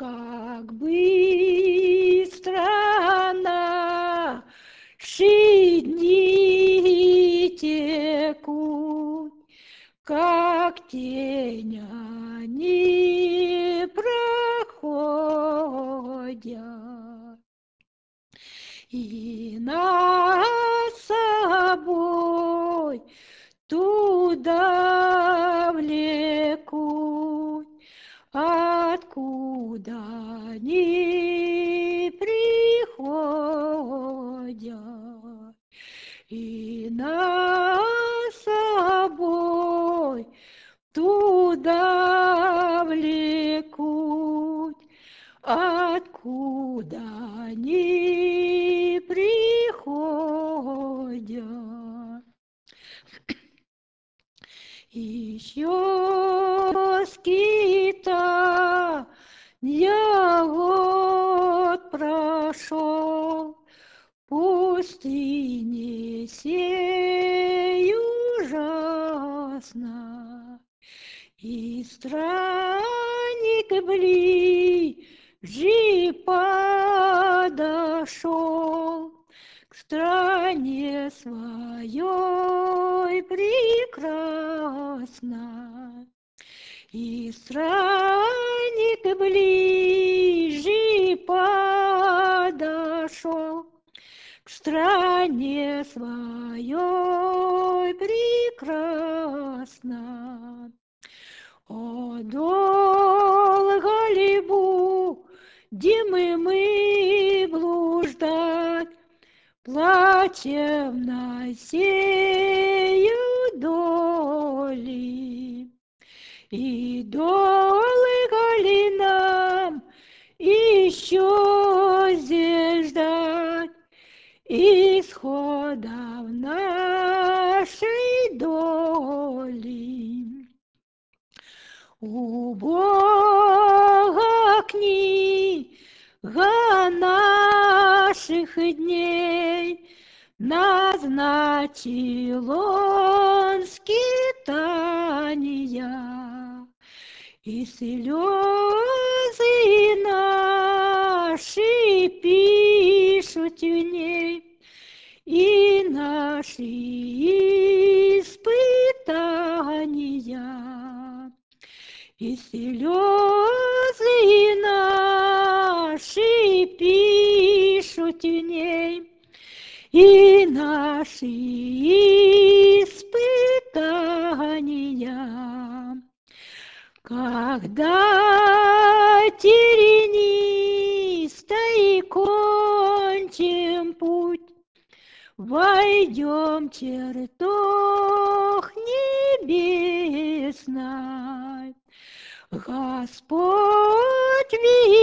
Как быстро наши дни текут, как тень они проходят, и нас с собой туда влекут, откуда они приходят, и нас с собой туда влекут, откуда они приходят. Еще скита я год прошел, пустыни сей ужасно, и странник ближе подошел к стране своей прекрасно. И странник ближе подошел к стране своей прекрасно. О, долго ли будем мы блуждать, плачем на сею доли, и долго ли нам еще здесь ждать исхода нашей доли? У Бога книга наших дней, назначил Он скитания, и слезы наши пишут в ней, и наши испытания. И слезы наши пишут в ней, и наши испытания. Когда тернистой кончим путь, войдем в чертог небесной, Господь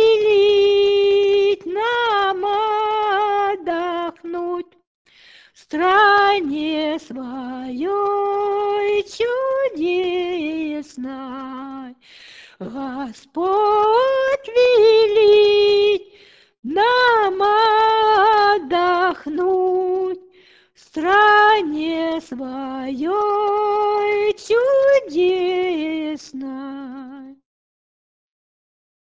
велит нам отдохнуть в стране своей чудесной. Господь велит нам отдохнуть в стране своей чудесной.